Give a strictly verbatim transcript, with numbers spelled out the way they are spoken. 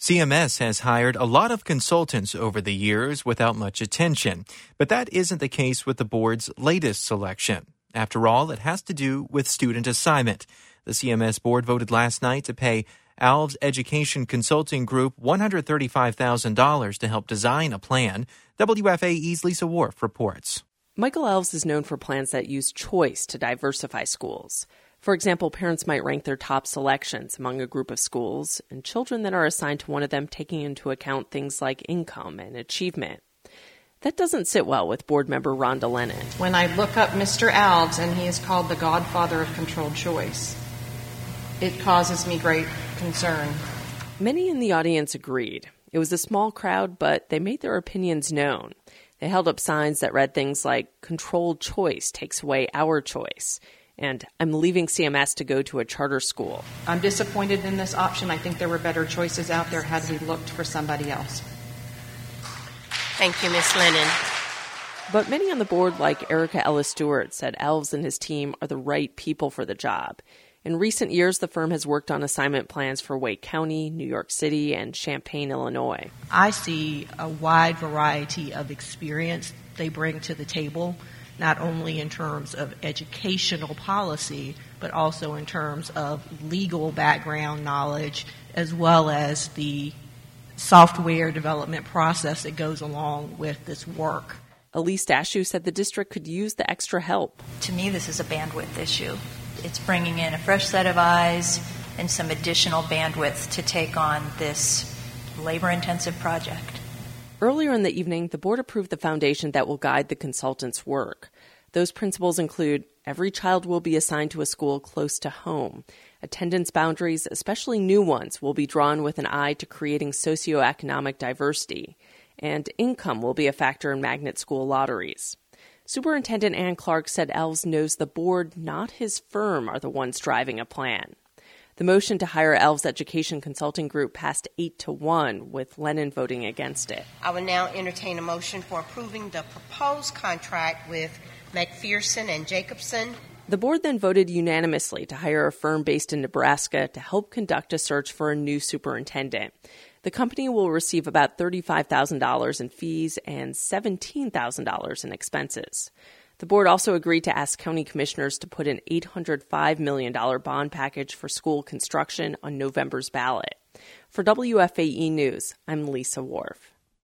C M S has hired a lot of consultants over the years without much attention, but that isn't the case with the board's latest selection. After all, it has to do with student assignment. The C M S board voted last night to pay Alves Education Consulting Group one hundred thirty-five thousand dollars to help design a plan. W F A E's Lisa Worf reports. Michael Alves is known for plans that use choice to diversify schools. For example, parents might rank their top selections among a group of schools, and children that are assigned to one of them taking into account things like income and achievement. That doesn't sit well with board member Rhonda Lennon. When I look up Mister Alves, and he is called the godfather of controlled choice, it causes me great concern. Many in the audience agreed. It was a small crowd, but they made their opinions known. They held up signs that read things like, "Controlled choice takes away our choice," and "I'm leaving C M S to go to a charter school." I'm disappointed in this option. I think there were better choices out there had we looked for somebody else. Thank you, Miz Lennon. But many on the board, like Erica Ellis Stewart, said Alves and his team are the right people for the job. In recent years, the firm has worked on assignment plans for Wake County, New York City, and Champaign, Illinois. I see a wide variety of experience they bring to the table, not only in terms of educational policy, but also in terms of legal background knowledge, as well as the software development process that goes along with this work. Elise Dashew said the district could use the extra help. To me, this is a bandwidth issue. It's bringing in a fresh set of eyes and some additional bandwidth to take on this labor-intensive project. Earlier in the evening, the board approved the foundation that will guide the consultant's work. Those principles include every child will be assigned to a school close to home. Attendance boundaries, especially new ones, will be drawn with an eye to creating socioeconomic diversity. And income will be a factor in magnet school lotteries. Superintendent Ann Clark said Alves knows the board, not his firm, are the ones driving a plan. The motion to hire Alves Education Consulting Group passed eight to one, with Lennon voting against it. I will now entertain a motion for approving the proposed contract with McPherson and Jacobson. The board then voted unanimously to hire a firm based in Nebraska to help conduct a search for a new superintendent. The company will receive about thirty-five thousand dollars in fees and seventeen thousand dollars in expenses. The board also agreed to ask county commissioners to put an eight hundred five million dollars bond package for school construction on November's ballot. For W F A E News, I'm Lisa Worf.